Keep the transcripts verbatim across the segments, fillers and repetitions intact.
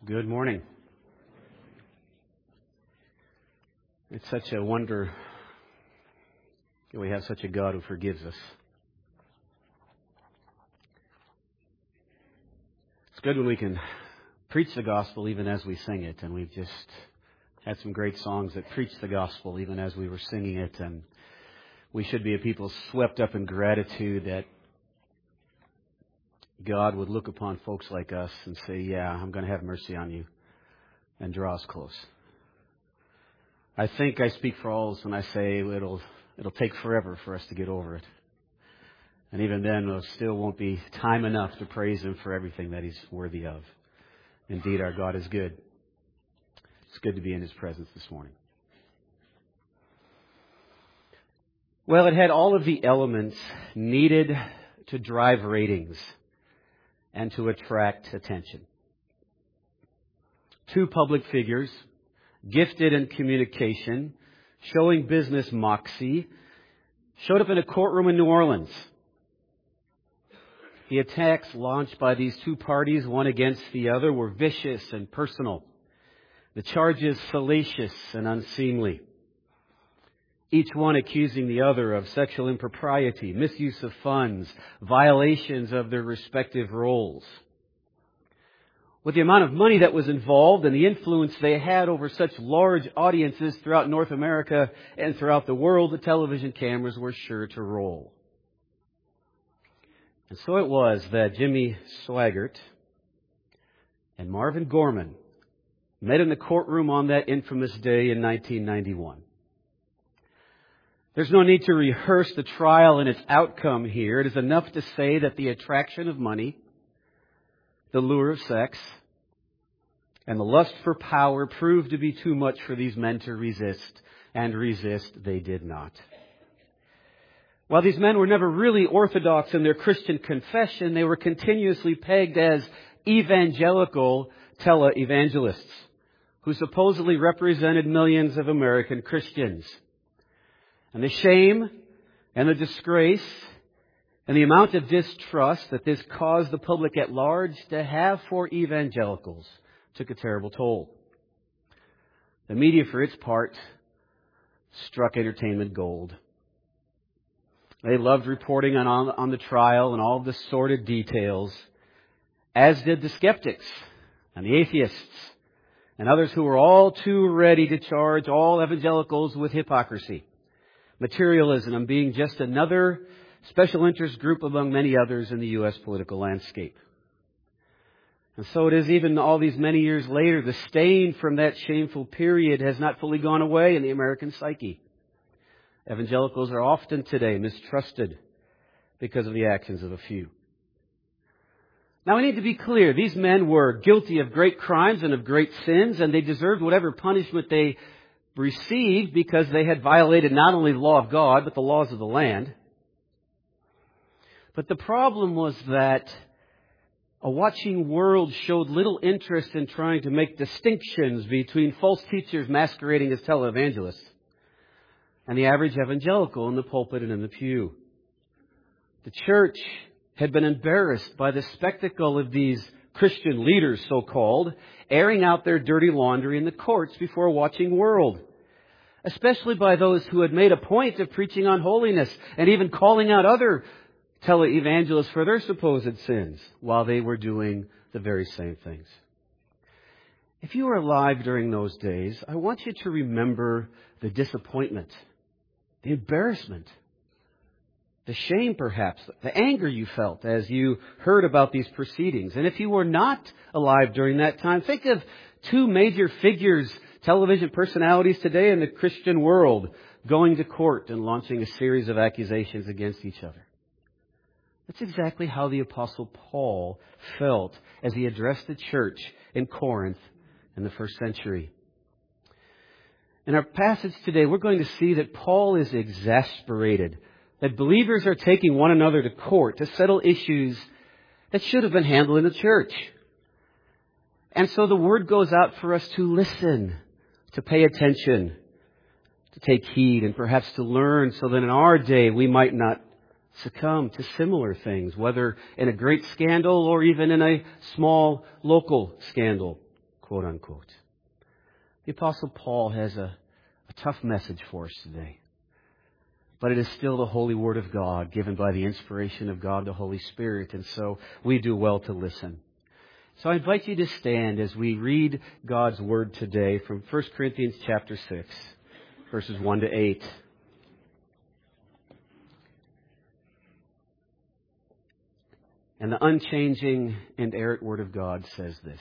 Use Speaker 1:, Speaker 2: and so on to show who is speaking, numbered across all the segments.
Speaker 1: Good morning. It's such a wonder that we have such a God who forgives us. It's good when we can preach the gospel even as we sing it, and we've just had some great songs that preach the gospel even as we were singing it, and we should be a people swept up in gratitude that God would look upon folks like us and say, yeah, I'm going to have mercy on you, and draw us close. I think I speak for all of us when I say it'll it'll take forever for us to get over it. And even then, there still won't be time enough to praise Him for everything that He's worthy of. Indeed, our God is good. It's good to be in His presence this morning. Well, it had all of the elements needed to drive ratings and to attract attention. Two public figures, gifted in communication, showing business moxie, showed up in a courtroom in New Orleans. The attacks launched by these two parties, one against the other, were vicious and personal. The charges salacious and unseemly. Each one accusing the other of sexual impropriety, misuse of funds, violations of their respective roles. With the amount of money that was involved and the influence they had over such large audiences throughout North America and throughout the world, the television cameras were sure to roll. And so it was that Jimmy Swaggart and Marvin Gorman met in the courtroom on that infamous day in nineteen ninety-one. There's no need to rehearse the trial and its outcome here. It is enough to say that the attraction of money, the lure of sex, and the lust for power proved to be too much for these men to resist, and resist they did not. While these men were never really orthodox in their Christian confession, they were continuously pegged as evangelical televangelists who supposedly represented millions of American Christians. And the shame and the disgrace and the amount of distrust that this caused the public at large to have for evangelicals took a terrible toll. The media, for its part, struck entertainment gold. They loved reporting on, on the trial and all the sordid details, as did the skeptics and the atheists and others who were all too ready to charge all evangelicals with hypocrisy, materialism, and being just another special interest group among many others in the U S political landscape. And so it is, even all these many years later, the stain from that shameful period has not fully gone away in the American psyche. Evangelicals are often today mistrusted because of the actions of a few. Now we need to be clear. These men were guilty of great crimes and of great sins, and they deserved whatever punishment they received because they had violated not only the law of God, but the laws of the land. But the problem was that a watching world showed little interest in trying to make distinctions between false teachers masquerading as televangelists and the average evangelical in the pulpit and in the pew. The church had been embarrassed by the spectacle of these Christian leaders, so-called, airing out their dirty laundry in the courts before a watching world, especially by those who had made a point of preaching on holiness and even calling out other televangelists for their supposed sins while they were doing the very same things. If you were alive during those days, I want you to remember the disappointment, the embarrassment, the shame perhaps, the anger you felt as you heard about these proceedings. And if you were not alive during that time, think of two major figures, television personalities today in the Christian world, going to court and launching a series of accusations against each other. That's exactly how the Apostle Paul felt as he addressed the church in Corinth in the first century. In our passage today, we're going to see that Paul is exasperated that believers are taking one another to court to settle issues that should have been handled in the church. And so the word goes out for us to listen, to pay attention, to take heed, and perhaps to learn so that in our day we might not succumb to similar things, whether in a great scandal or even in a small local scandal. quote unquote. The Apostle Paul has a, a tough message for us today. But it is still the holy Word of God, given by the inspiration of God, the Holy Spirit, and so we do well to listen. So I invite you to stand as we read God's Word today from First Corinthians chapter six, verses one to eight. And the unchanging, inerrant Word of God says this.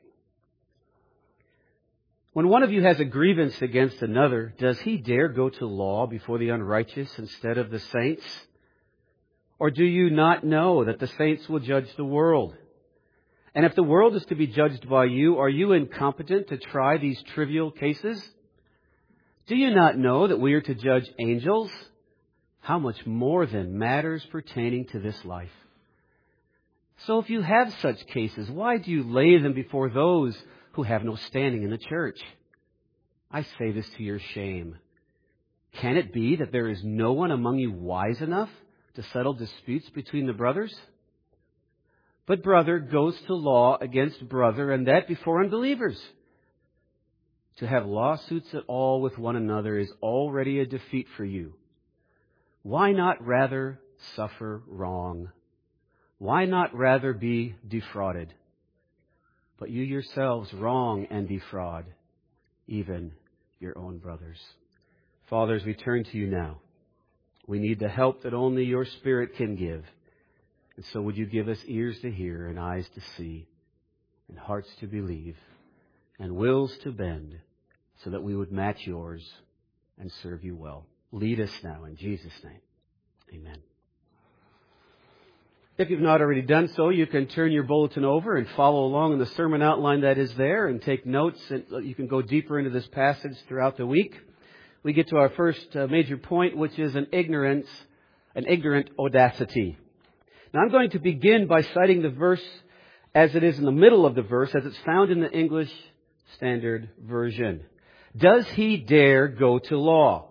Speaker 1: When one of you has a grievance against another, does he dare go to law before the unrighteous instead of the saints? Or do you not know that the saints will judge the world? And if the world is to be judged by you, are you incompetent to try these trivial cases? Do you not know that we are to judge angels? How much more than matters pertaining to this life? So if you have such cases, why do you lay them before those who have no standing in the church? I say this to your shame. Can it be that there is no one among you wise enough to settle disputes between the brothers? But brother goes to law against brother, and that before unbelievers. To have lawsuits at all with one another is already a defeat for you. Why not rather suffer wrong? Why not rather be defrauded? But you yourselves wrong and defraud, even your own brothers. Fathers, we turn to you now. We need the help that only your Spirit can give. And so would you give us ears to hear and eyes to see and hearts to believe and wills to bend so that we would match yours and serve you well. Lead us now in Jesus' name. Amen. If you've not already done so, you can turn your bulletin over and follow along in the sermon outline that is there and take notes. And you can go deeper into this passage throughout the week. We get to our first uh, major point, which is an ignorance, an ignorant audacity. Now I'm going to begin by citing the verse as it is in the middle of the verse, as it's found in the English Standard Version. Does he dare go to law?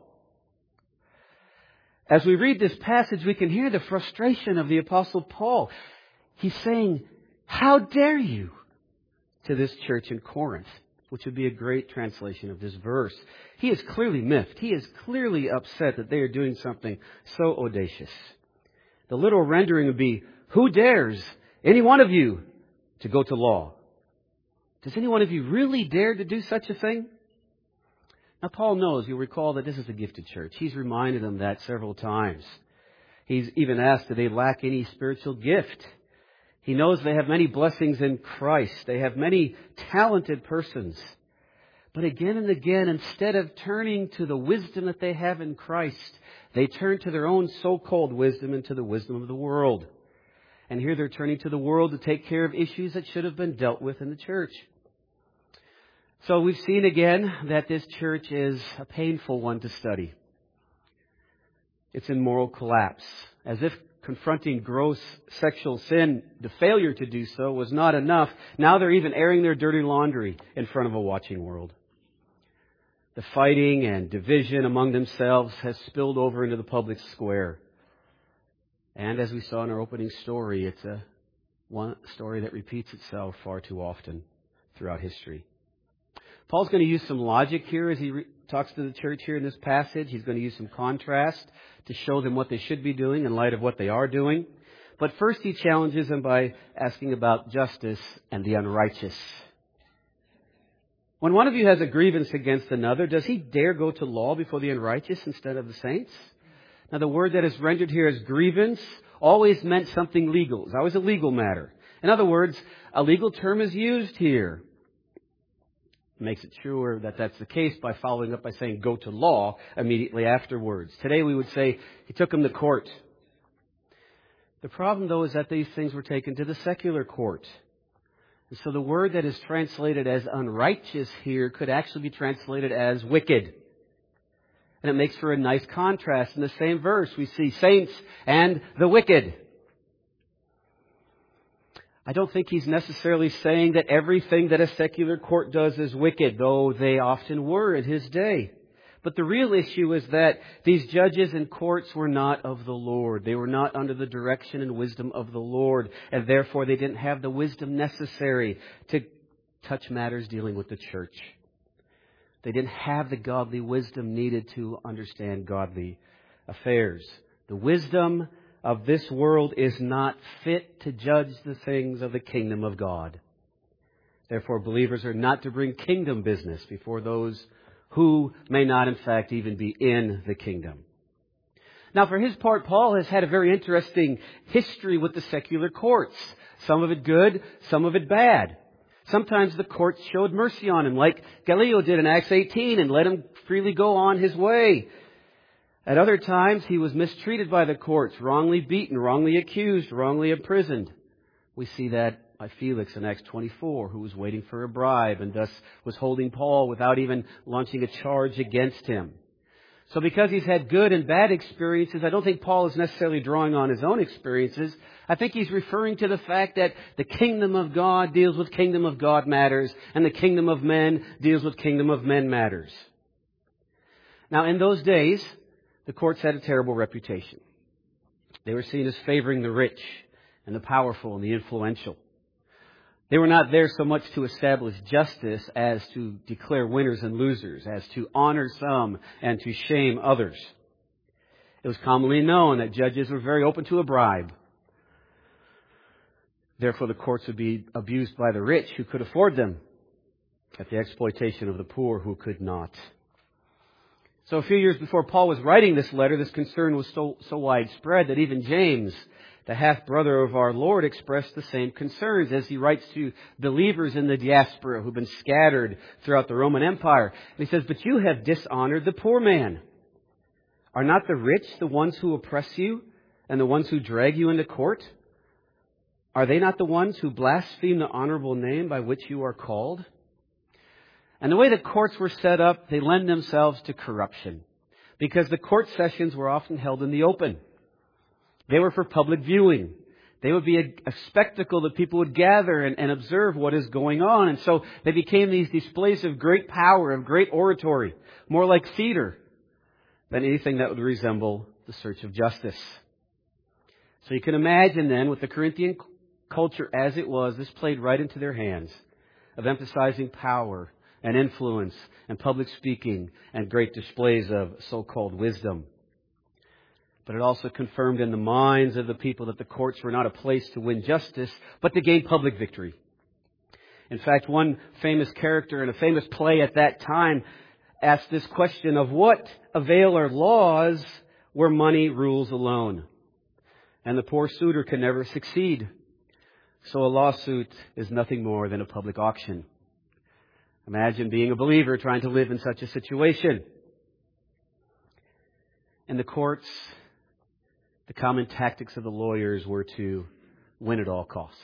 Speaker 1: As we read this passage, we can hear the frustration of the Apostle Paul. He's saying, how dare you, to this church in Corinth, which would be a great translation of this verse. He is clearly miffed. He is clearly upset that they are doing something so audacious. The literal rendering would be, who dares, any one of you, to go to law? Does any one of you really dare to do such a thing? Now, Paul knows, you'll recall, that this is a gifted church. He's reminded them that several times. He's even asked, do they lack any spiritual gift? He knows they have many blessings in Christ. They have many talented persons. But again and again, instead of turning to the wisdom that they have in Christ, they turn to their own so-called wisdom and to the wisdom of the world. And here they're turning to the world to take care of issues that should have been dealt with in the church. So we've seen again that this church is a painful one to study. It's in moral collapse. As if confronting gross sexual sin, the failure to do so, was not enough. Now they're even airing their dirty laundry in front of a watching world. The fighting and division among themselves has spilled over into the public square. And as we saw in our opening story, it's a one story that repeats itself far too often throughout history. Paul's going to use some logic here as he re- talks to the church here in this passage. He's going to use some contrast to show them what they should be doing in light of what they are doing. But first he challenges them by asking about justice and the unrighteous. When one of you has a grievance against another, does he dare go to law before the unrighteous instead of the saints? Now the word that is rendered here as grievance always meant something legal. It's always a legal matter. In other words, a legal term is used here. Makes it sure that that's the case by following up by saying go to law immediately afterwards. Today we would say he took him to court. The problem, though, is that these things were taken to the secular court. And so the word that is translated as unrighteous here could actually be translated as wicked. And it makes for a nice contrast. In the same verse, we see saints and the wicked. I don't think he's necessarily saying that everything that a secular court does is wicked, though they often were in his day. But the real issue is that these judges and courts were not of the Lord. They were not under the direction and wisdom of the Lord, and therefore they didn't have the wisdom necessary to touch matters dealing with the church. They didn't have the godly wisdom needed to understand godly affairs. The wisdom of this world is not fit to judge the things of the kingdom of God. Therefore, believers are not to bring kingdom business before those who may not, in fact, even be in the kingdom. Now, for his part, Paul has had a very interesting history with the secular courts. Some of it good, some of it bad. Sometimes the courts showed mercy on him, like Gallio did in Acts eighteen, and let him freely go on his way. At other times, he was mistreated by the courts, wrongly beaten, wrongly accused, wrongly imprisoned. We see that by Felix in Acts twenty-four, who was waiting for a bribe and thus was holding Paul without even launching a charge against him. So because he's had good and bad experiences, I don't think Paul is necessarily drawing on his own experiences. I think he's referring to the fact that the kingdom of God deals with kingdom of God matters, and the kingdom of men deals with kingdom of men matters. Now, in those days, the courts had a terrible reputation. They were seen as favoring the rich and the powerful and the influential. They were not there so much to establish justice as to declare winners and losers, as to honor some and to shame others. It was commonly known that judges were very open to a bribe. Therefore, the courts would be abused by the rich who could afford them, at the exploitation of the poor who could not. So a few years before Paul was writing this letter, this concern was so, so widespread that even James, the half-brother of our Lord, expressed the same concerns as he writes to believers in the diaspora who've been scattered throughout the Roman Empire. And he says, "But you have dishonored the poor man. Are not the rich the ones who oppress you and the ones who drag you into court? Are they not the ones who blaspheme the honorable name by which you are called?" And the way the courts were set up, they lend themselves to corruption, because the court sessions were often held in the open. They were for public viewing. They would be a, a spectacle that people would gather and, and observe what is going on. And so they became these displays of great power, of great oratory, more like theater than anything that would resemble the search of justice. So you can imagine then, with the Corinthian culture as it was, this played right into their hands, of emphasizing power and influence and public speaking and great displays of so-called wisdom. But it also confirmed in the minds of the people that the courts were not a place to win justice, but to gain public victory. In fact, one famous character in a famous play at that time asked this question: of what avail are laws where money rules alone? And the poor suitor can never succeed. So a lawsuit is nothing more than a public auction. Imagine being a believer trying to live in such a situation. In the courts, the common tactics of the lawyers were to win at all costs.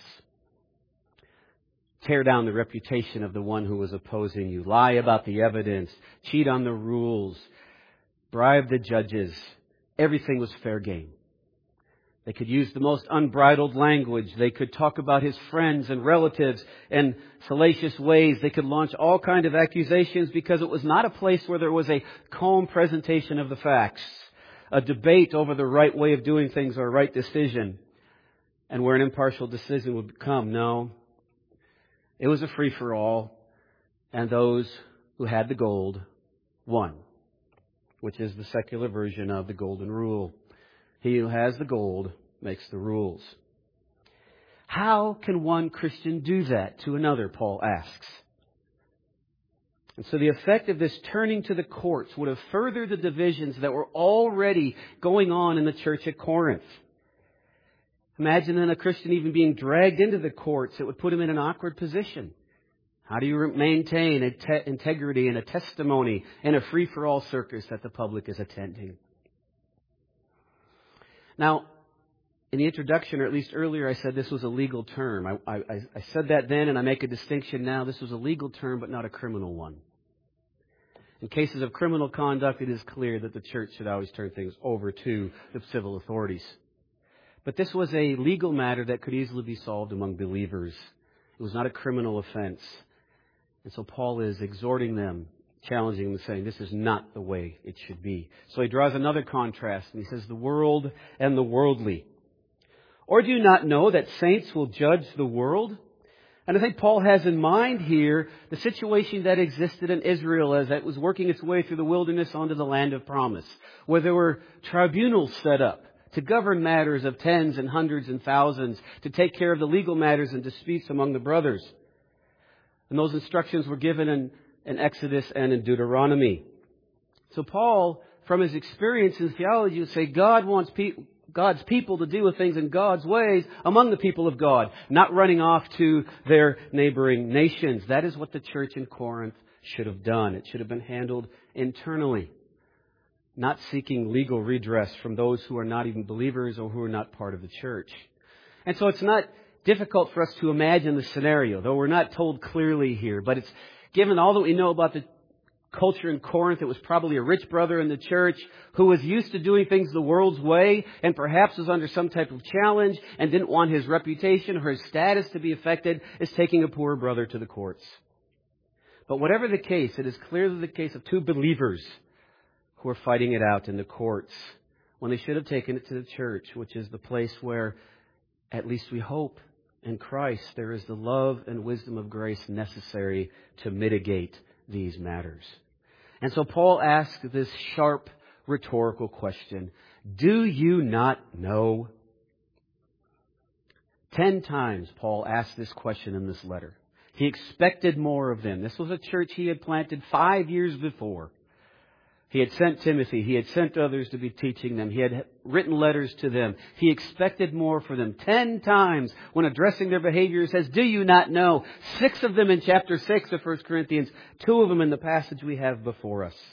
Speaker 1: Tear down the reputation of the one who was opposing you. Lie about the evidence. Cheat on the rules. Bribe the judges. Everything was fair game. They could use the most unbridled language. They could talk about his friends and relatives in salacious ways. They could launch all kinds of accusations, because it was not a place where there was a calm presentation of the facts, a debate over the right way of doing things or a right decision, and where an impartial decision would come. No, it was a free-for-all, and those who had the gold won, which is the secular version of the golden rule. He who has the gold makes the rules. How can one Christian do that to another, Paul asks. And so the effect of this turning to the courts would have furthered the divisions that were already going on in the church at Corinth. Imagine then a Christian even being dragged into the courts. It would put him in an awkward position. How do you maintain a te- integrity and a testimony in a free-for-all circus that the public is attending? Now, in the introduction, or at least earlier, I said this was a legal term. I, I, I said that then, and I make a distinction now. This was a legal term, but not a criminal one. In cases of criminal conduct, it is clear that the church should always turn things over to the civil authorities. But this was a legal matter that could easily be solved among believers. It was not a criminal offense. And so Paul is exhorting them, challenging them, saying this is not the way it should be. So he draws another contrast, and he says the world and the worldly. Or do you not know that saints will judge the world? And I think Paul has in mind here the situation that existed in Israel as it was working its way through the wilderness onto the land of promise, where there were tribunals set up to govern matters of tens and hundreds and thousands, to take care of the legal matters and disputes among the brothers. And those instructions were given in, in Exodus and in Deuteronomy. So Paul, from his experience in theology, would say God wants people, God's people to deal with things in God's ways among the people of God, not running off to their neighboring nations. That is what the church in Corinth should have done. It should have been handled internally, not seeking legal redress from those who are not even believers or who are not part of the church. And so it's not difficult for us to imagine the scenario, though we're not told clearly here. But it's given all that we know about the culture in Corinth, it was probably a rich brother in the church who was used to doing things the world's way and perhaps was under some type of challenge and didn't want his reputation or his status to be affected as taking a poor brother to the courts. But whatever the case, it is clearly the case of two believers who are fighting it out in the courts when they should have taken it to the church, which is the place where, at least we hope, in Christ there is the love and wisdom of grace necessary to mitigate these matters. And so Paul asks this sharp rhetorical question: do you not know? Ten times Paul asked this question in this letter. He expected more of them. This was a church he had planted five years before. He had sent Timothy. He had sent others to be teaching them. He had written letters to them. He expected more for them. Ten times when addressing their behavior, he says, do you not know? Six of them in chapter six of First Corinthians. Two of them in the passage we have before us.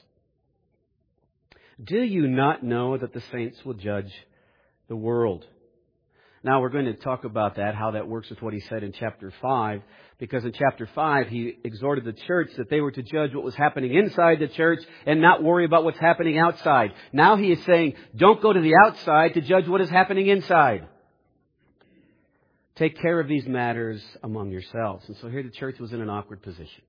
Speaker 1: Do you not know that the saints will judge the world? Now we're going to talk about that, how that works with what he said in chapter five. Because in chapter five, he exhorted the church that they were to judge what was happening inside the church and not worry about what's happening outside. Now he is saying, don't go to the outside to judge what is happening inside. Take care of these matters among yourselves. And so here the church was in an awkward position.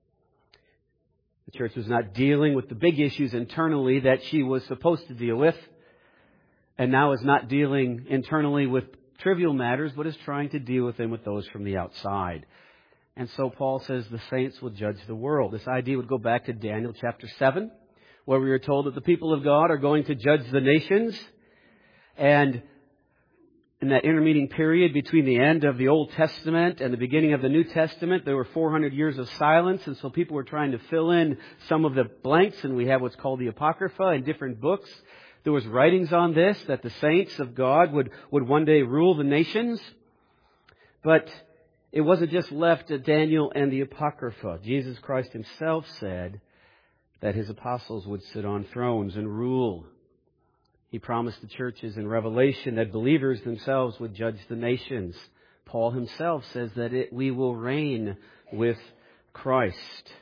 Speaker 1: The church was not dealing with the big issues internally that she was supposed to deal with, and now is not dealing internally with trivial matters, but is trying to deal with them with those from the outside. And so Paul says the saints will judge the world. This idea would go back to Daniel chapter seven, where we are told that the people of God are going to judge the nations. And in that intermeeting period between the end of the Old Testament and the beginning of the New Testament, there were four hundred years of silence. And so people were trying to fill in some of the blanks. And we have what's called the Apocrypha in different books. There was writings on this, that the saints of God would, would one day rule the nations. But it wasn't just left to Daniel and the Apocrypha. Jesus Christ himself said that his apostles would sit on thrones and rule. He promised the churches in Revelation that believers themselves would judge the nations. Paul himself says that it, we will reign with Christ.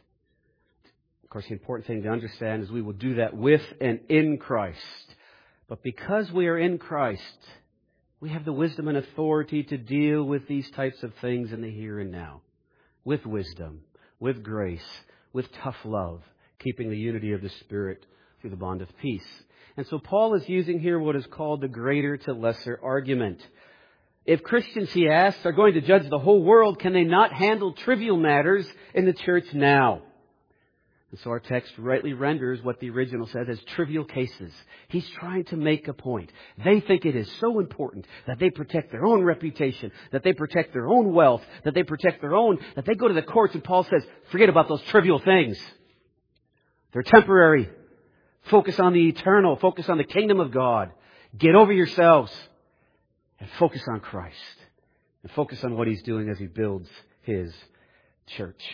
Speaker 1: Of course, the important thing to understand is we will do that with and in Christ. But because we are in Christ, we have the wisdom and authority to deal with these types of things in the here and now. With wisdom, with grace, with tough love, keeping the unity of the Spirit through the bond of peace. And so Paul is using here what is called the greater to lesser argument. If Christians, he asks, are going to judge the whole world, can they not handle trivial matters in the church now? And so our text rightly renders what the original says as trivial cases. He's trying to make a point. They think it is so important that they protect their own reputation, that they protect their own wealth, that they protect their own, that they go to the courts, and Paul says, forget about those trivial things. They're temporary. Focus on the eternal. Focus on the kingdom of God. Get over yourselves and focus on Christ. And focus on what He's doing as He builds His church.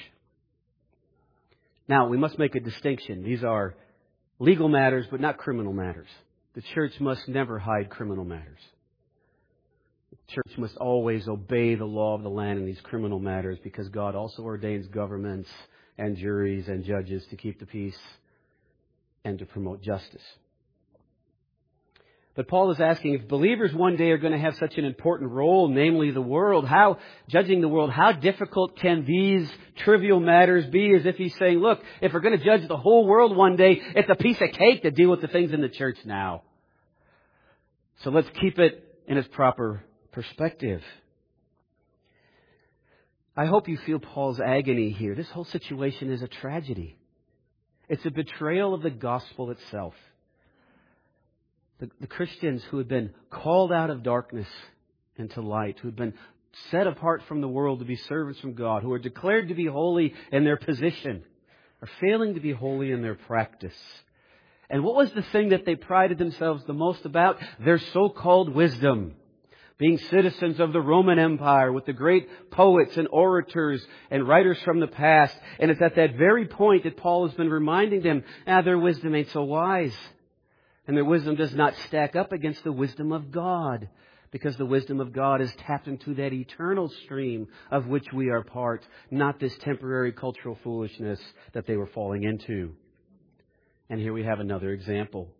Speaker 1: Now, we must make a distinction. These are legal matters, but not criminal matters. The church must never hide criminal matters. The church must always obey the law of the land in these criminal matters, because God also ordains governments and juries and judges to keep the peace and to promote justice. But Paul is asking, if believers one day are going to have such an important role, namely the world, how, judging the world, how difficult can these trivial matters be? As if he's saying, look, if we're going to judge the whole world one day, it's a piece of cake to deal with the things in the church now. So let's keep it in its proper perspective. I hope you feel Paul's agony here. This whole situation is a tragedy. It's a betrayal of the gospel itself. The, the Christians who had been called out of darkness into light, who had been set apart from the world to be servants from God, who are declared to be holy in their position, are failing to be holy in their practice. And what was the thing that they prided themselves the most about? Their so-called wisdom. Being citizens of the Roman Empire with the great poets and orators and writers from the past. And it's at that very point that Paul has been reminding them, ah, their wisdom ain't so wise. And their wisdom does not stack up against the wisdom of God. Because the wisdom of God is tapped into that eternal stream of which we are part, not this temporary cultural foolishness that they were falling into. And here we have another example.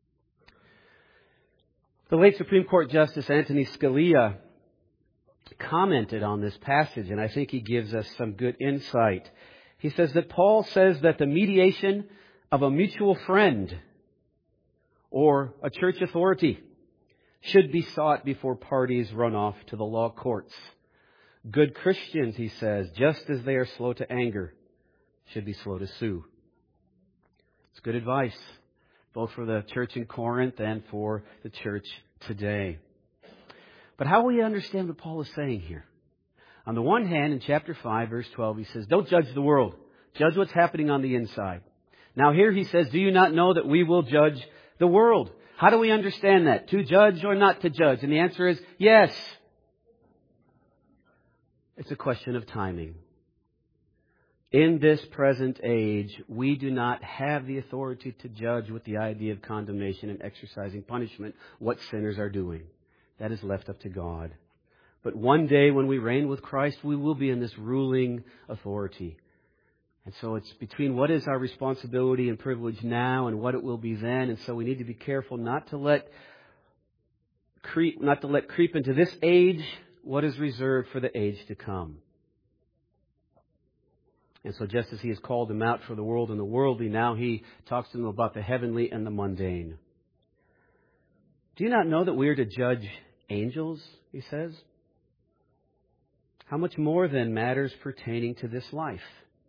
Speaker 1: The late Supreme Court Justice Anthony Scalia commented on this passage, and I think he gives us some good insight. He says that Paul says that the mediation of a mutual friend or a church authority should be sought before parties run off to the law courts. Good Christians, he says, just as they are slow to anger, should be slow to sue. It's good advice, both for the church in Corinth and for the church today. But how will you understand what Paul is saying here? On the one hand, in chapter five, verse twelve, he says, don't judge the world. Judge what's happening on the inside. Now here he says, do you not know that we will judge the world? How do we understand that? To judge or not to judge? And the answer is yes. It's a question of timing. In this present age, we do not have the authority to judge with the idea of condemnation and exercising punishment what sinners are doing. That is left up to God. But one day when we reign with Christ, we will be in this ruling authority. And so it's between what is our responsibility and privilege now and what it will be then. And so we need to be careful not to let creep, not to let creep into this age what is reserved for the age to come. And so just as he has called them out for the world and the worldly, now he talks to them about the heavenly and the mundane. Do you not know that we are to judge angels, he says? How much more then matters pertaining to this life?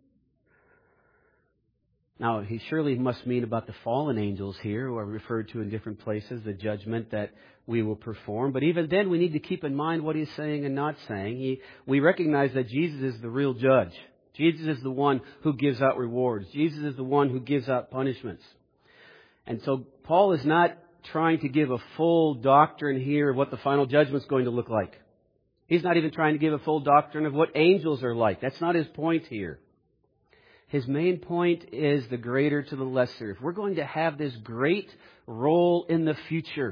Speaker 1: Now, he surely must mean about the fallen angels here, who are referred to in different places, the judgment that we will perform. But even then, we need to keep in mind what he's saying and not saying. He, we recognize that Jesus is the real judge. Jesus is the one who gives out rewards. Jesus is the one who gives out punishments. And so Paul is not trying to give a full doctrine here of what the final judgment is going to look like. He's not even trying to give a full doctrine of what angels are like. That's not his point here. His main point is the greater to the lesser. If we're going to have this great role in the future,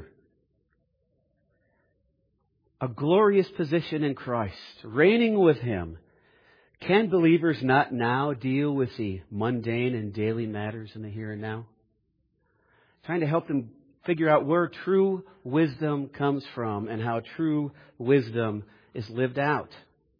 Speaker 1: a glorious position in Christ, reigning with Him, can believers not now deal with the mundane and daily matters in the here and now? Trying to help them figure out where true wisdom comes from and how true wisdom is lived out.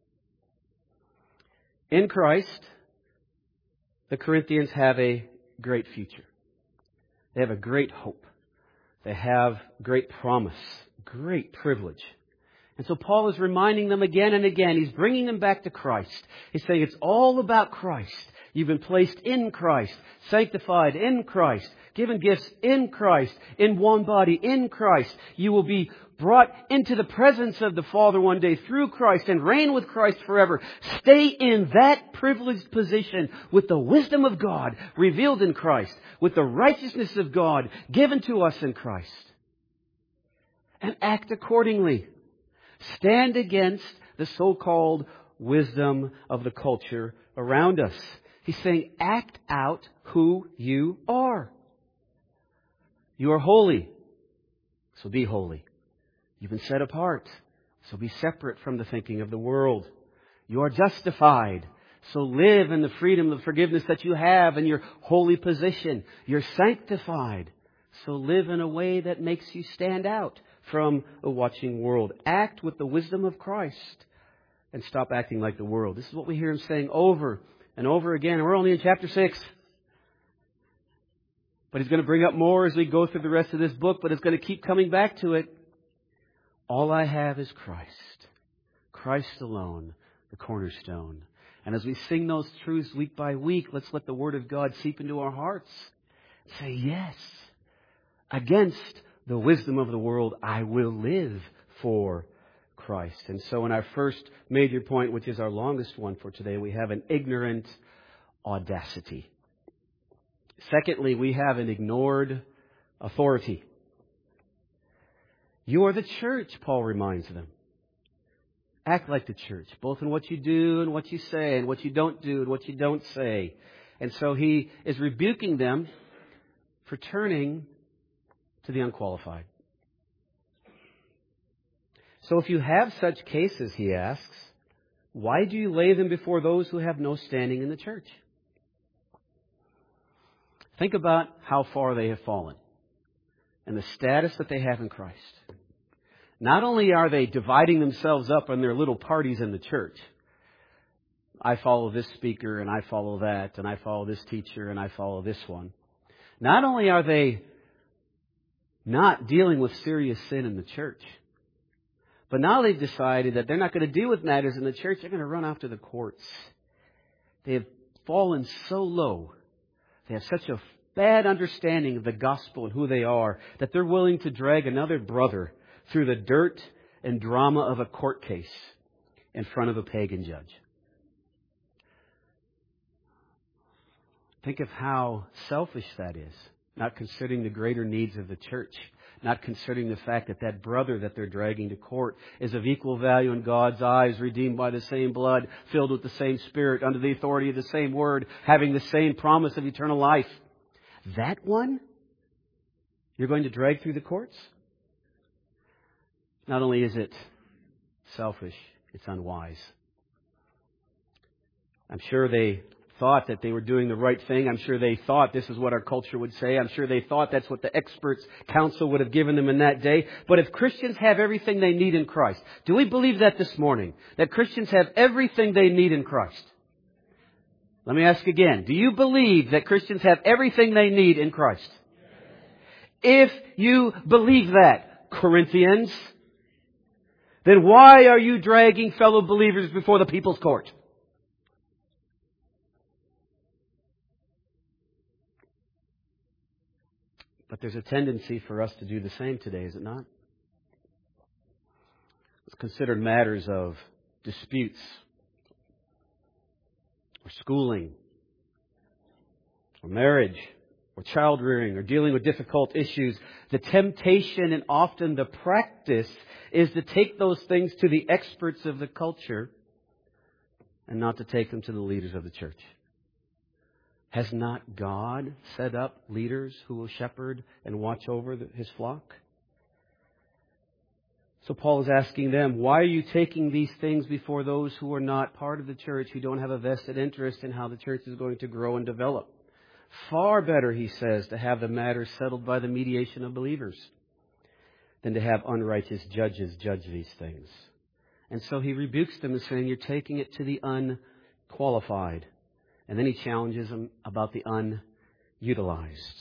Speaker 1: In Christ, the Corinthians have a great future. They have a great hope. They have great promise, great privilege. And so Paul is reminding them again and again. He's bringing them back to Christ. He's saying it's all about Christ. You've been placed in Christ, sanctified in Christ, given gifts in Christ, in one body in Christ. You will be brought into the presence of the Father one day through Christ and reign with Christ forever. Stay in that privileged position with the wisdom of God revealed in Christ, with the righteousness of God given to us in Christ. And act accordingly. Stand against the so-called wisdom of the culture around us. He's saying, act out who you are. You are holy, so be holy. You've been set apart, so be separate from the thinking of the world. You are justified, so live in the freedom of forgiveness that you have in your holy position. You're sanctified, so live in a way that makes you stand out from a watching world. Act with the wisdom of Christ and stop acting like the world. This is what we hear him saying over and over again. We're only in chapter six. But he's going to bring up more as we go through the rest of this book, but it's going to keep coming back to it. All I have is Christ. Christ alone. the cornerstone. And as we sing those truths week by week, let's let the Word of God seep into our hearts. Say, yes, against the wisdom of the world, I will live for Christ. And so in our first major point, which is our longest one for today, we have an ignorant audacity. Secondly, we have an ignored authority. You are the church, Paul reminds them. Act like the church, both in what you do and what you say, and what you don't do and what you don't say. And so he is rebuking them for turning to the unqualified. So if you have such cases, he asks, why do you lay them before those who have no standing in the church? Think about how far they have fallen and the status that they have in Christ. Not only are they dividing themselves up in their little parties in the church. I follow this speaker and I follow that and I follow this teacher and I follow this one. Not only are they not dealing with serious sin in the church, but now they've decided that they're not going to deal with matters in the church. They're going to run off to the courts. They have fallen so low. They have such a bad understanding of the gospel and who they are that they're willing to drag another brother through the dirt and drama of a court case in front of a pagan judge. Think of how selfish that is, not considering the greater needs of the church, not considering the fact that that brother that they're dragging to court is of equal value in God's eyes, redeemed by the same blood, filled with the same Spirit, under the authority of the same Word, having the same promise of eternal life. That one you're going to drag through the courts? Not only is it selfish, it's unwise. I'm sure they thought that they were doing the right thing. I'm sure they thought this is what our culture would say. I'm sure they thought that's what the experts' counsel would have given them in that day. But if Christians have everything they need in Christ, do we believe that this morning? That Christians have everything they need in Christ? Let me ask again. Do you believe that Christians have everything they need in Christ? If you believe that, Corinthians, then why are you dragging fellow believers before the people's court? But there's a tendency for us to do the same today, is it not? It's considered matters of disputes or schooling or marriage or child rearing or dealing with difficult issues. The temptation and often the practice is to take those things to the experts of the culture and not to take them to the leaders of the church. Has not God set up leaders who will shepherd and watch over the, His flock? So Paul is asking them, why are you taking these things before those who are not part of the church, who don't have a vested interest in how the church is going to grow and develop? Far better, he says, to have the matter settled by the mediation of believers than to have unrighteous judges judge these things. And so he rebukes them and saying, you're taking it to the unqualified. And then he challenges them about the unutilized.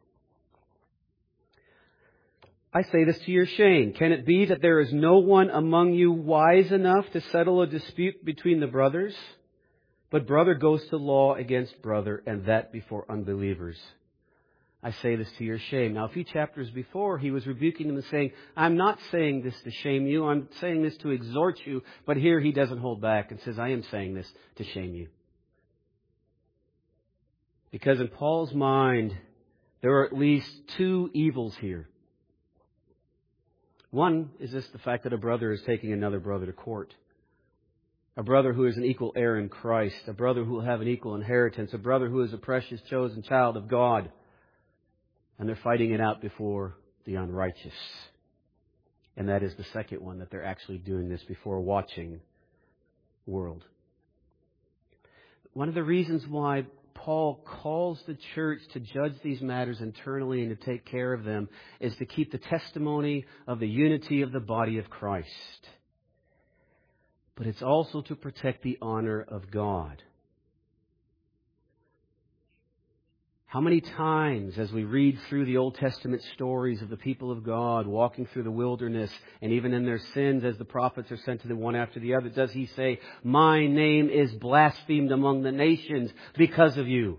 Speaker 1: I say this to your shame. Can it be that there is no one among you wise enough to settle a dispute between the brothers? But brother goes to law against brother, and that before unbelievers. I say this to your shame. Now, a few chapters before, he was rebuking them and saying, I'm not saying this to shame you. I'm saying this to exhort you. But here he doesn't hold back and says, I am saying this to shame you. Because in Paul's mind, there are at least two evils here. One is this, the fact that a brother is taking another brother to court. A brother who is an equal heir in Christ. A brother who will have an equal inheritance. A brother who is a precious chosen child of God. And they're fighting it out before the unrighteous. And that is the second one, that they're actually doing this before a watching world. One of the reasons why Paul calls the church to judge these matters internally and to take care of them is to keep the testimony of the unity of the body of Christ. But it's also to protect the honor of God. How many times as we read through the Old Testament stories of the people of God walking through the wilderness and even in their sins as the prophets are sent to them one after the other, does he say, my name is blasphemed among the nations because of you?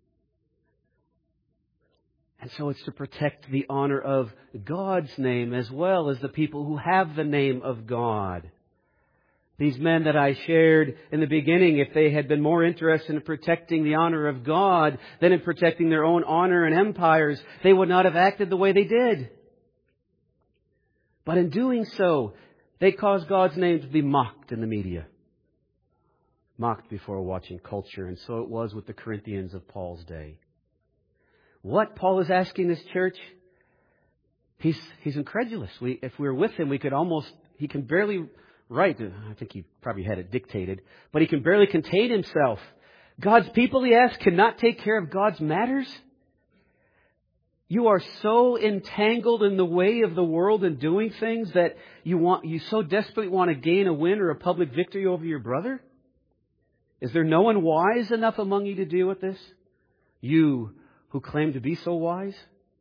Speaker 1: And so it's to protect the honor of God's name as well as the people who have the name of God. These men that I shared in the beginning, if they had been more interested in protecting the honor of God than in protecting their own honor and empires, they would not have acted the way they did. But in doing so, they caused God's name to be mocked in the media. Mocked before a watching culture. And so it was with the Corinthians of Paul's day. What Paul is asking this church, he's, he's incredulous. We, if we were with him, we could almost, he can barely write. I think he probably had it dictated, but he can barely contain himself. God's people, he asks, cannot take care of God's matters. You are so entangled in the way of the world and doing things that you want, you so desperately want to gain a win or a public victory over your brother. Is there no one wise enough among you to deal with this? You who claim to be so wise?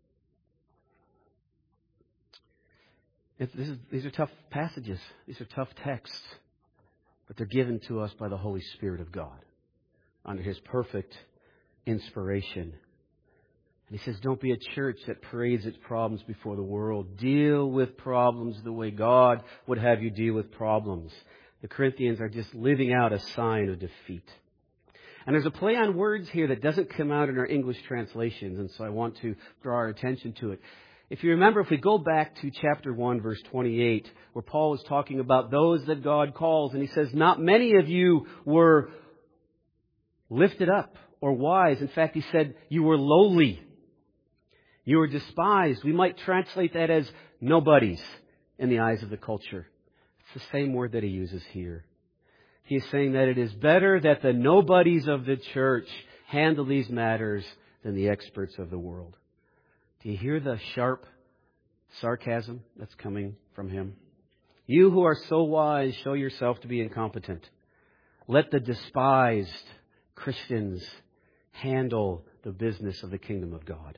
Speaker 1: This is, these are tough passages. These are tough texts. But they're given to us by the Holy Spirit of God under His perfect inspiration. And He says, don't be a church that parades its problems before the world. Deal with problems the way God would have you deal with problems. The Corinthians are just living out a sign of defeat. And there's a play on words here that doesn't come out in our English translations, and so I want to draw our attention to it. If you remember, if we go back to chapter one, verse twenty-eight, where Paul is talking about those that God calls, and he says, not many of you were lifted up or wise. In fact, he said, you were lowly. You were despised. We might translate that as nobodies in the eyes of the culture. It's the same word that he uses here. He is saying that it is better that the nobodies of the church handle these matters than the experts of the world. Do you hear the sharp sarcasm that's coming from him? You who are so wise, show yourself to be incompetent. Let the despised Christians handle the business of the kingdom of God.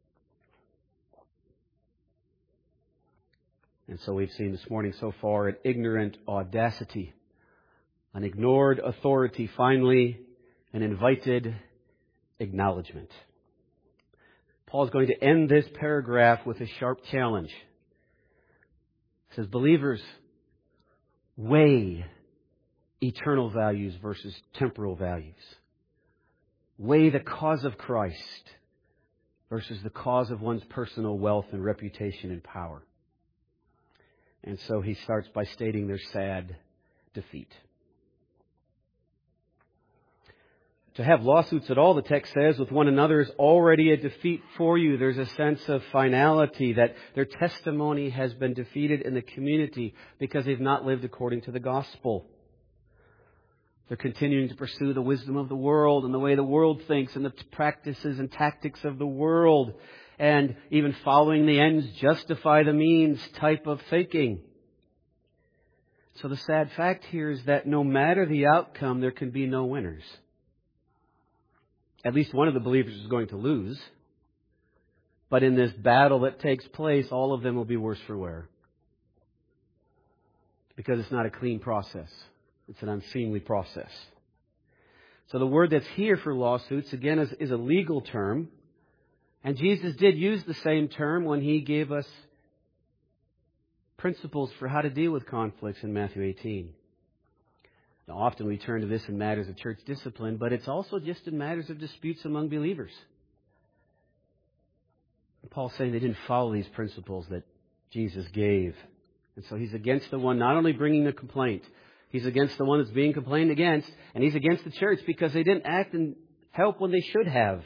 Speaker 1: And so we've seen this morning so far an ignorant audacity, an ignored authority, finally, an invited acknowledgement. Paul is going to end this paragraph with a sharp challenge. He says, believers, weigh eternal values versus temporal values. Weigh the cause of Christ versus the cause of one's personal wealth and reputation and power. And so he starts by stating their sad defeat. To have lawsuits at all, the text says, with one another is already a defeat for you. There's a sense of finality that their testimony has been defeated in the community because they've not lived according to the gospel. They're continuing to pursue the wisdom of the world and the way the world thinks and the practices and tactics of the world, and even following the ends justify the means type of thinking. So the sad fact here is that no matter the outcome, there can be no winners. At least one of the believers is going to lose. But in this battle that takes place, all of them will be worse for wear. Because it's not a clean process. It's an unseemly process. So the word that's here for lawsuits, again, is, is a legal term. And Jesus did use the same term when He gave us principles for how to deal with conflicts in Matthew eighteen. Now, often we turn to this in matters of church discipline, but it's also just in matters of disputes among believers. And Paul's saying they didn't follow these principles that Jesus gave. And so he's against the one not only bringing the complaint, he's against the one that's being complained against, and he's against the church because they didn't act and help when they should have.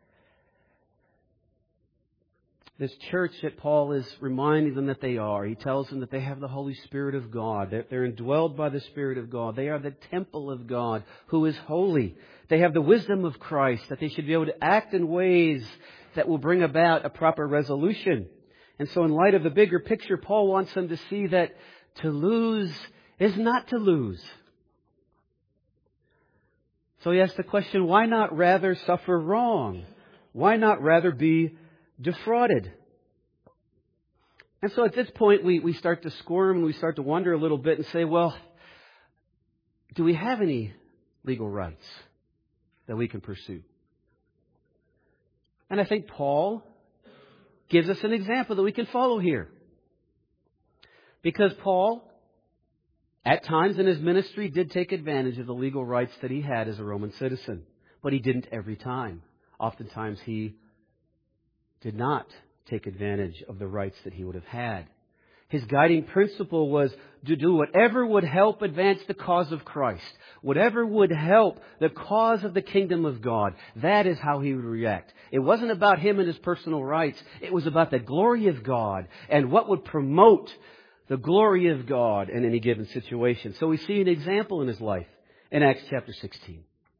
Speaker 1: This church that Paul is reminding them that they are, he tells them that they have the Holy Spirit of God, that they're indwelled by the Spirit of God. They are the temple of God who is holy. They have the wisdom of Christ, that they should be able to act in ways that will bring about a proper resolution. And so in light of the bigger picture, Paul wants them to see that to lose is not to lose. So he asks the question, why not rather suffer wrong? Why not rather be defrauded? And so at this point, we, we start to squirm and we start to wonder a little bit and say, well, do we have any legal rights that we can pursue? And I think Paul gives us an example that we can follow here. Because Paul, at times in his ministry, did take advantage of the legal rights that he had as a Roman citizen. But he didn't every time. Oftentimes he did not take advantage of the rights that he would have had. His guiding principle was to do whatever would help advance the cause of Christ. Whatever would help the cause of the kingdom of God. That is how he would react. It wasn't about him and his personal rights. It was about the glory of God and what would promote the glory of God in any given situation. So we see an example in his life in Acts chapter sixteen.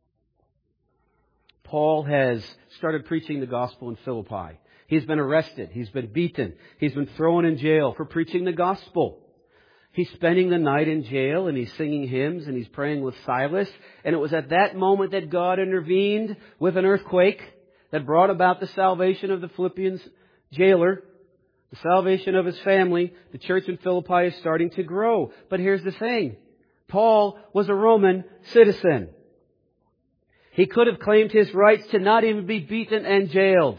Speaker 1: Paul has started preaching the gospel in Philippi. He's been arrested. He's been beaten. He's been thrown in jail for preaching the gospel. He's spending the night in jail and he's singing hymns and he's praying with Silas. And it was at that moment that God intervened with an earthquake that brought about the salvation of the Philippians jailer, the salvation of his family. The church in Philippi is starting to grow. But here's the thing. Paul was a Roman citizen. He could have claimed his rights to not even be beaten and jailed.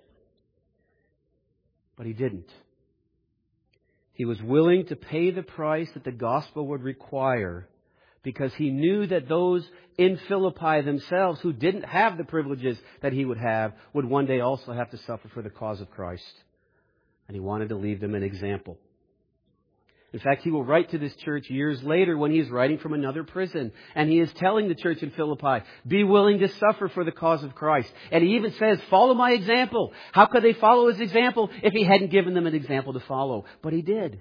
Speaker 1: But he didn't. He was willing to pay the price that the gospel would require because he knew that those in Philippi themselves who didn't have the privileges that he would have would one day also have to suffer for the cause of Christ. And he wanted to leave them an example. In fact, he will write to this church years later when he is writing from another prison. And he is telling the church in Philippi, be willing to suffer for the cause of Christ. And he even says, follow my example. How could they follow his example if he hadn't given them an example to follow? But he did.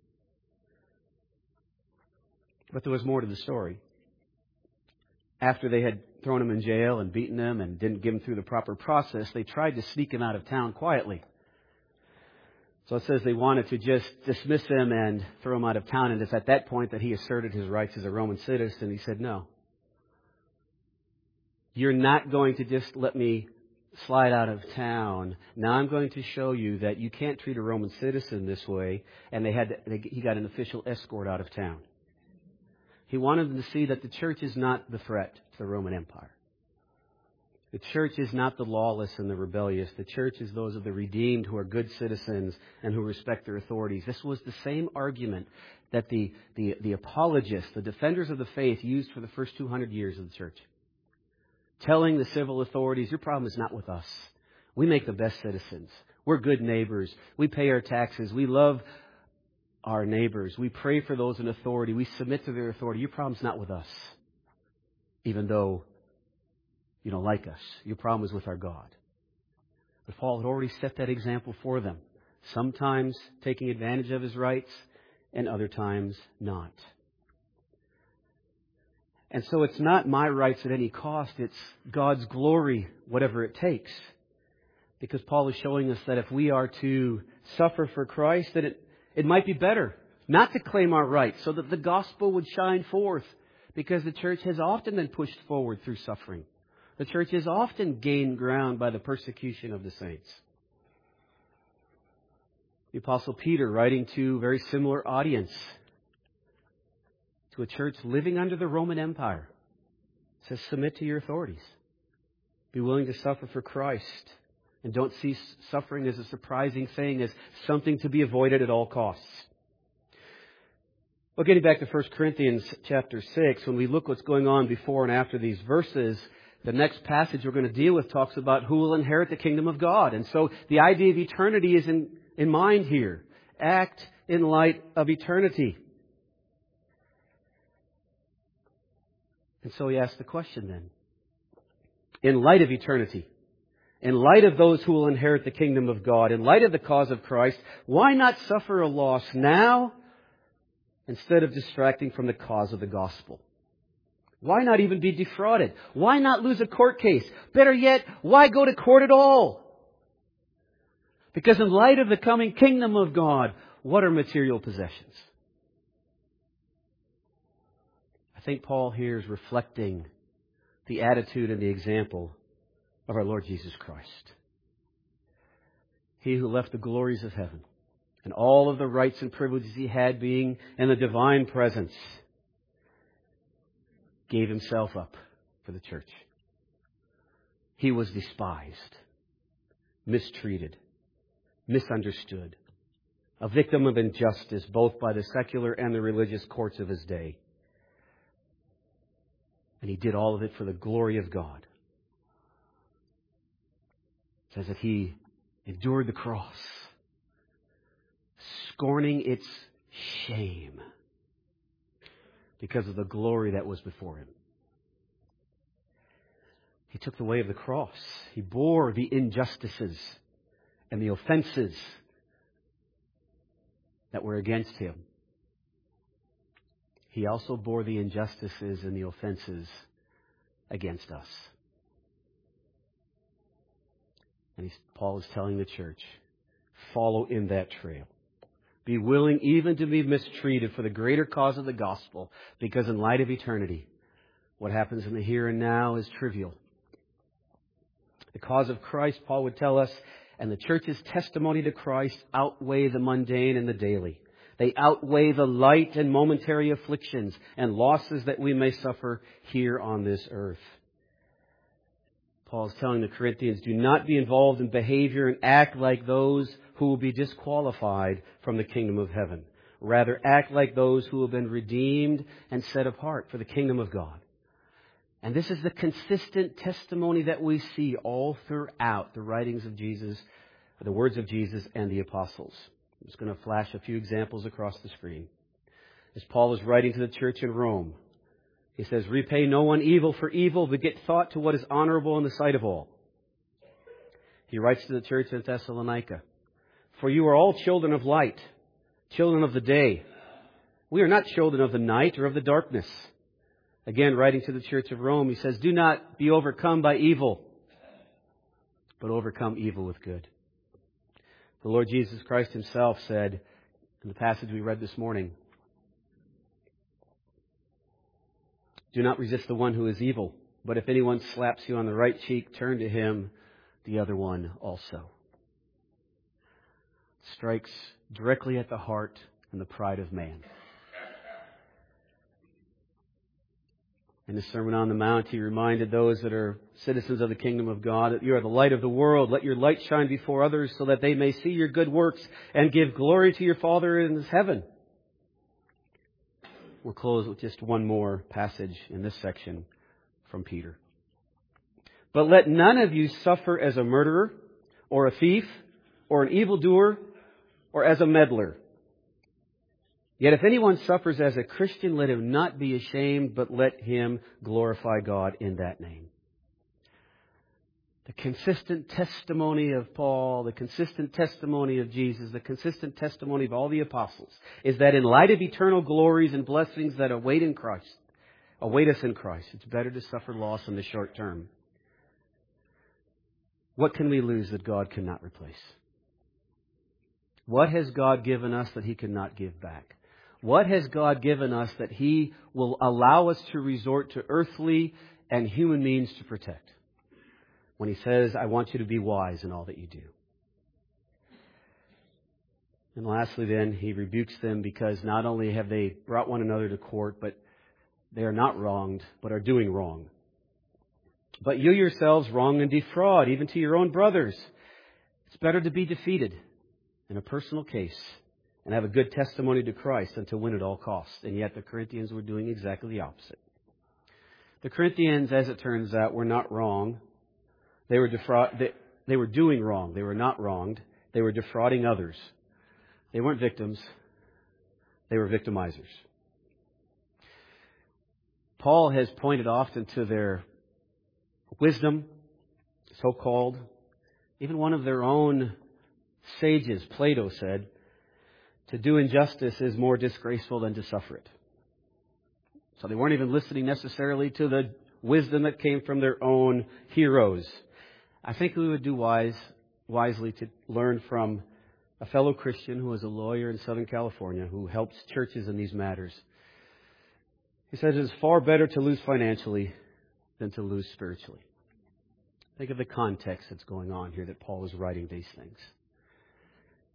Speaker 1: But there was more to the story. After they had thrown him in jail and beaten him and didn't give him through the proper process, they tried to sneak him out of town quietly. So it says they wanted to just dismiss him and throw him out of town. And it's at that point that he asserted his rights as a Roman citizen. He said, no. You're not going to just let me slide out of town. Now I'm going to show you that you can't treat a Roman citizen this way. And they had to, they, he got an official escort out of town. He wanted them to see that the church is not the threat to the Roman Empire. The church is not the lawless and the rebellious. The church is those of the redeemed who are good citizens and who respect their authorities. This was the same argument that the, the, the apologists, the defenders of the faith, used for the first two hundred years of the church. Telling the civil authorities, your problem is not with us. We make the best citizens. We're good neighbors. We pay our taxes. We love our neighbors. We pray for those in authority. We submit to their authority. Your problem's not with us. Even though you don't like us. Your problem is with our God. But Paul had already set that example for them. Sometimes taking advantage of his rights and other times not. And so it's not my rights at any cost. It's God's glory, whatever it takes. Because Paul is showing us that if we are to suffer for Christ, that it, it might be better not to claim our rights so that the gospel would shine forth. Because the church has often been pushed forward through suffering. The church has often gained ground by the persecution of the saints. The Apostle Peter, writing to a very similar audience, to a church living under the Roman Empire, says, submit to your authorities. Be willing to suffer for Christ. And don't see suffering as a surprising thing, as something to be avoided at all costs. Well, getting back to First Corinthians chapter six, when we look what's going on before and after these verses, the next passage we're going to deal with talks about who will inherit the kingdom of God. And so the idea of eternity is in, in mind here. Act in light of eternity. And so he asks the question then. In light of eternity, in light of those who will inherit the kingdom of God, in light of the cause of Christ, why not suffer a loss now instead of distracting from the cause of the gospel? Why not even be defrauded? Why not lose a court case? Better yet, why go to court at all? Because in light of the coming kingdom of God, what are material possessions? I think Paul here is reflecting the attitude and the example of our Lord Jesus Christ. He who left the glories of heaven and all of the rights and privileges he had being in the divine presence gave himself up for the church. He was despised, mistreated, misunderstood, a victim of injustice both by the secular and the religious courts of his day. And he did all of it for the glory of God. It says that he endured the cross, scorning its shame because of the glory that was before him. He took the way of the cross. He bore the injustices and the offenses that were against him. He also bore the injustices and the offenses against us. And he's, Paul is telling the church, follow in that trail. Be willing even to be mistreated for the greater cause of the gospel, because in light of eternity, what happens in the here and now is trivial. The cause of Christ, Paul would tell us, and the church's testimony to Christ outweigh the mundane and the daily. They outweigh the light and momentary afflictions and losses that we may suffer here on this earth. Paul is telling the Corinthians, do not be involved in behavior and act like those who will be disqualified from the kingdom of heaven. Rather, act like those who have been redeemed and set apart for the kingdom of God. And this is the consistent testimony that we see all throughout the writings of Jesus, the words of Jesus and the apostles. I'm just going to flash a few examples across the screen. As Paul is writing to the church in Rome, he says, repay no one evil for evil, but get thought to what is honorable in the sight of all. He writes to the church in Thessalonica, for you are all children of light, children of the day. We are not children of the night or of the darkness. Again, writing to the church of Rome, he says, do not be overcome by evil, but overcome evil with good. The Lord Jesus Christ himself said in the passage we read this morning, do not resist the one who is evil, but if anyone slaps you on the right cheek, turn to him the other one also. Strikes directly at the heart and the pride of man. In the Sermon on the Mount, he reminded those that are citizens of the kingdom of God that you are the light of the world. Let your light shine before others so that they may see your good works and give glory to your Father in heaven. We'll close with just one more passage in this section from Peter. But let none of you suffer as a murderer or a thief or an evildoer or as a meddler. Yet if anyone suffers as a Christian, let him not be ashamed, but let him glorify God in that name. The consistent testimony of Paul, the consistent testimony of Jesus, the consistent testimony of all the apostles is that in light of eternal glories and blessings that await in Christ, await us in Christ, it's better to suffer loss in the short term. What can we lose that God cannot replace? What has God given us that He cannot give back? What has God given us that He will allow us to resort to earthly and human means to protect? When He says, I want you to be wise in all that you do. And lastly then, He rebukes them because not only have they brought one another to court, but they are not wronged, but are doing wrong. But you yourselves wrong and defraud, even to your own brothers. It's better to be defeated in a personal case and have a good testimony to Christ than to win at all costs. And yet the Corinthians were doing exactly the opposite. The Corinthians, as it turns out, were not wrong. They were defraud. They, they were doing wrong. They were not wronged. They were defrauding others. They weren't victims. They were victimizers. Paul has pointed often to their wisdom, so-called. Even one of their own sages, Plato, said, to do injustice is more disgraceful than to suffer it. So they weren't even listening necessarily to the wisdom that came from their own heroes. I think we would do wise, wisely to learn from a fellow Christian who is a lawyer in Southern California who helps churches in these matters. He says it is far better to lose financially than to lose spiritually. Think of the context that's going on here that Paul is writing these things.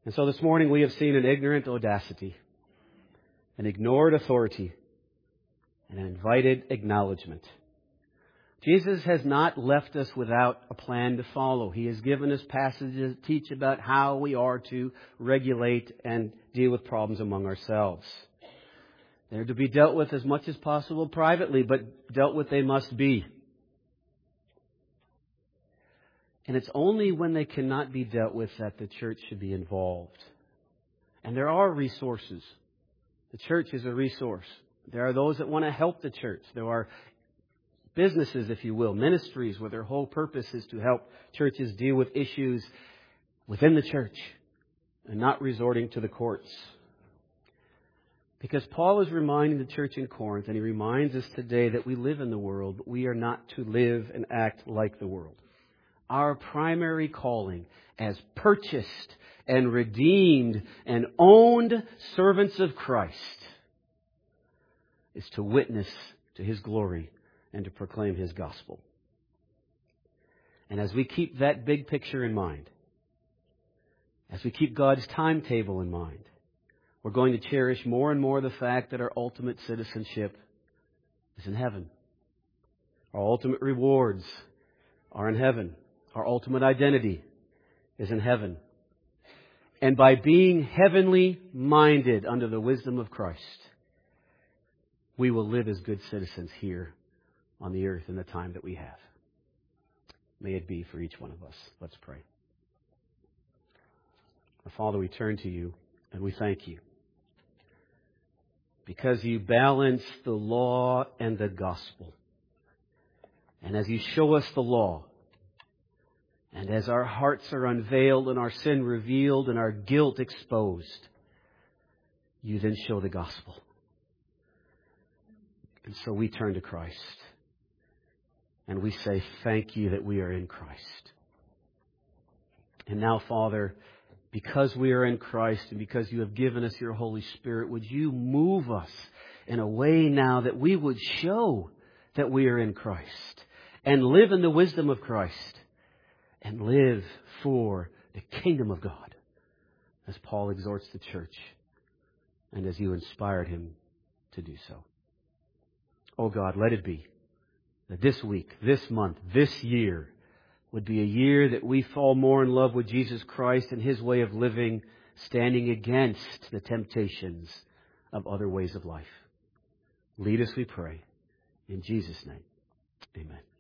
Speaker 1: And so this morning we have seen an ignorant audacity, an ignored authority, and an invited acknowledgement. Jesus has not left us without a plan to follow. He has given us passages that teach about how we are to regulate and deal with problems among ourselves. They're to be dealt with as much as possible privately, but dealt with they must be. And it's only when they cannot be dealt with that the church should be involved. And there are resources. The church is a resource. There are those that want to help the church. There are businesses, if you will, ministries where their whole purpose is to help churches deal with issues within the church and not resorting to the courts. Because Paul is reminding the church in Corinth, and he reminds us today that we live in the world, but we are not to live and act like the world. Our primary calling as purchased and redeemed and owned servants of Christ is to witness to His glory and to proclaim His gospel. And as we keep that big picture in mind, as we keep God's timetable in mind, we're going to cherish more and more the fact that our ultimate citizenship is in heaven. Our ultimate rewards are in heaven. Our ultimate identity is in heaven. And by being heavenly minded under the wisdom of Christ, we will live as good citizens here on the earth in the time that we have. May it be for each one of us. Let's pray. Our Father, we turn to You and we thank You, because You balance the law and the gospel. And as You show us the law, and as our hearts are unveiled and our sin revealed and our guilt exposed, You then show the gospel. And so we turn to Christ. And we say, thank You that we are in Christ. And now, Father, because we are in Christ and because You have given us Your Holy Spirit, would You move us in a way now that we would show that we are in Christ and live in the wisdom of Christ and live for the kingdom of God, as Paul exhorts the church and as You inspired him to do so. Oh God, let it be that this week, this month, this year would be a year that we fall more in love with Jesus Christ and His way of living, standing against the temptations of other ways of life. Lead us, we pray. In Jesus' name, amen.